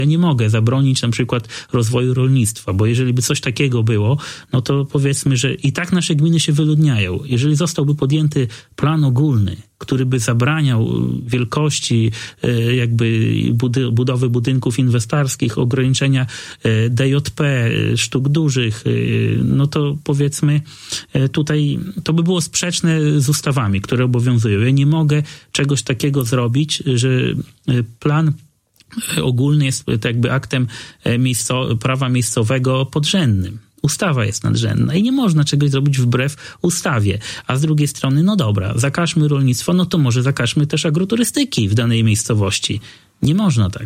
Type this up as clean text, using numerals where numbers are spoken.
Ja nie mogę zabronić na przykład rozwoju rolnictwa, bo jeżeli by coś takiego było, no to powiedzmy, że i tak nasze gminy się wyludniają. Jeżeli zostałby podjęty plan ogólny, który by zabraniał wielkości jakby budowy budynków inwestorskich, ograniczenia DJP, sztuk dużych, no to powiedzmy tutaj to by było sprzeczne z ustawami, które obowiązują. Ja nie mogę czegoś takiego zrobić, że plan ogólny jest jakby aktem prawa miejscowego podrzędnym. Ustawa jest nadrzędna i nie można czegoś zrobić wbrew ustawie. A z drugiej strony, no dobra, zakażmy rolnictwo, no to może zakażmy też agroturystyki w danej miejscowości. Nie można tak.